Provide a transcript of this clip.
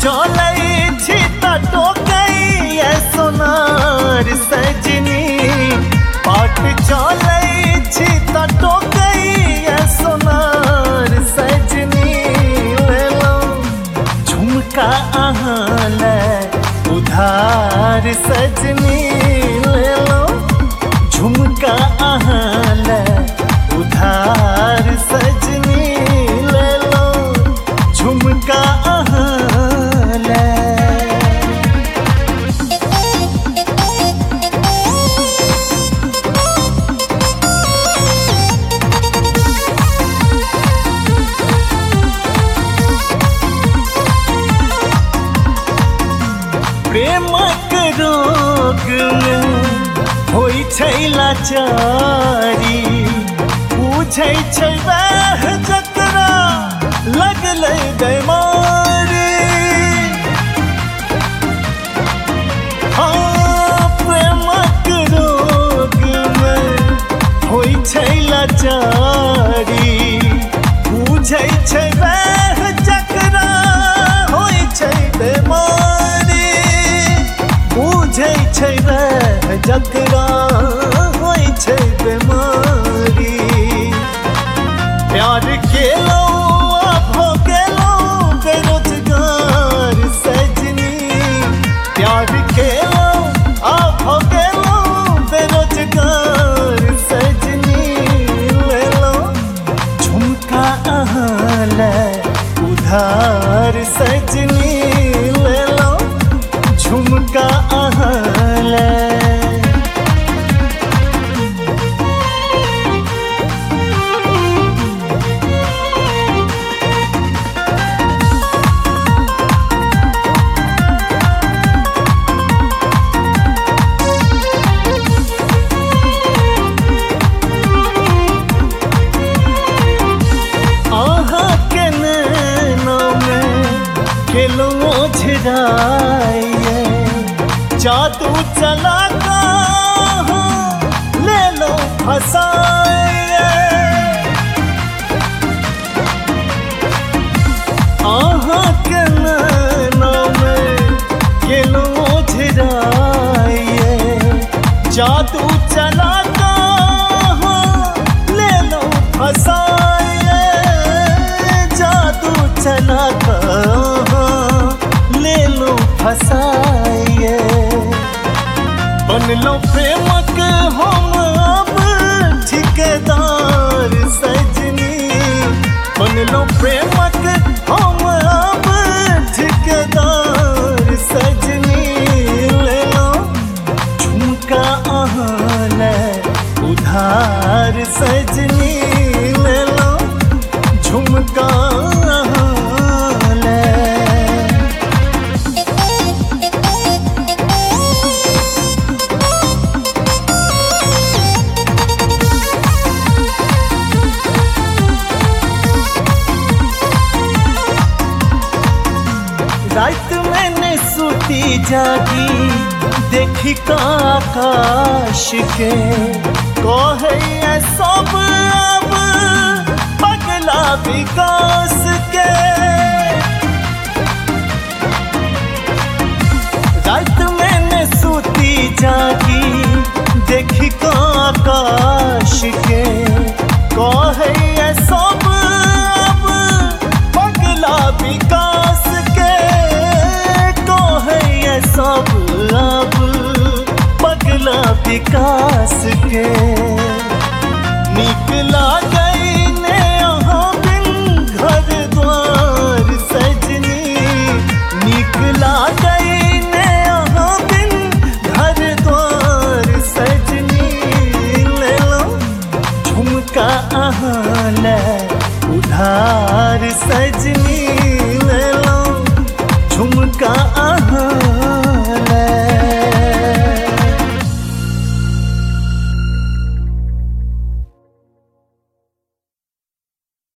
चलै छी त टोकै सोनार सजनी, पाट चलै छी त टोकै सोनार सजनी। लेलो झुमका अहाँ ले उधार सजनी, लेलो झुमका अहाँ ले उधार सजनी, लेलो झुमका अहाँ ले। प्रेमक रोग में होई छै लाचारी, पूछै छै वैह जकरा लगलै बीमारी। हाँ, प्रेमक रोग में होई छै लाचारी, पूछै छै वैह जकरा होई छै बीमारी। बुझै छै वैह जकरा होई छै बीमारी। प्यार केलो हो गेलो बेरोजगार सजनी, प्यार केलो हो गेलो बेरोजगार सजनी। लेलो झुमका अहाँ ले उधार सजनी, लेलो झुमका अहाँ ले। खेलो झिराइए जादू चला ले लो फसाइए। आहाँ के नाम खेलो झिराइए जादू चला ले लो फसाइए। जादू चला फसाइए बनलो प्रेमक हम अब ठिकेदार सजनी, बनलो प्रेमक हम अब ठिकेदार सजनी। लेलो झुमका अहाँ ले उधार सजनी, लेलो झुमका अहाँ ले। रात मैंने सूती जागी देखी का आकाश के, कहे सब अब पगला विकास के। रात मैंने सूती जागी देखी का आकाश के, कहे सब अब पगला विकास के। सब अब पगला विकास के। निकला गई ने यहाँ बिन घर द्वार सजनी, निकला गई ने यहाँ बिन घर द्वार सजनी। ले लो झुमका अहाँ ले उधार सजनी, ले लो झुमका अहाँ